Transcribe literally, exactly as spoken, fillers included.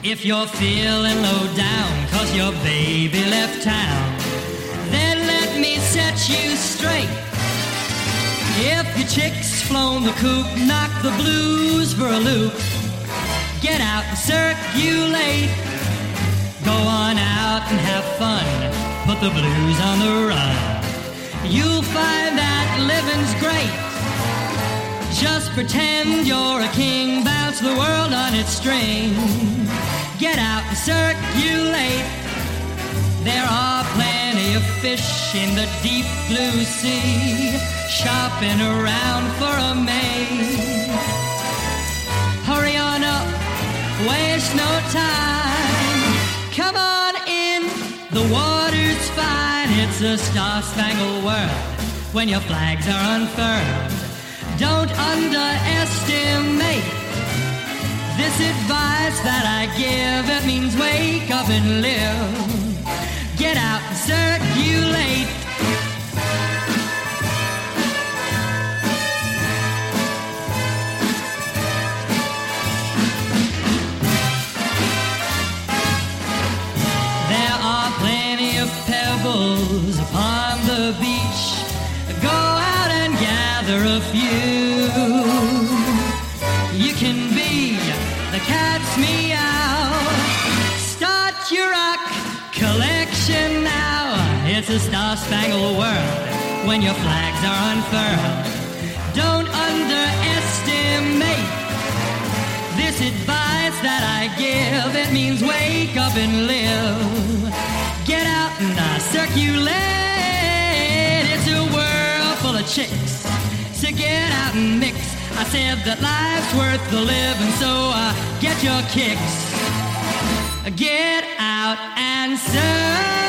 If you're feeling low down 'cause your baby left town, then let me set you straight. If your chick's flown the coop, knock the blues for a loop. Get out and circulate. Go on out and have fun. Put the blues on the run. You'll find that living's great. Just pretend you're a king. Bounce the world on its string. Get out and circulate. There are plenty of fish in the deep blue sea, shopping around for a mate. Hurry on up, waste no time. Come on in, the water's fine. It's a star-spangled world when your flags are unfurled. Don't underestimate this advice that I give. It means wake up and live. Get out and circulate. There are plenty of pebbles upon the beach. Go out and gather a few. You can be the cat's meow. Start your rock collection now. It's a star-spangled world when your flags are unfurled. Don't underestimate this advice that I give. It means wake up and live. Get out and uh, circulate. It's a world full of chicks, so get out and mix. I said that life's worth the living, so uh, get your kicks. Get out and serve.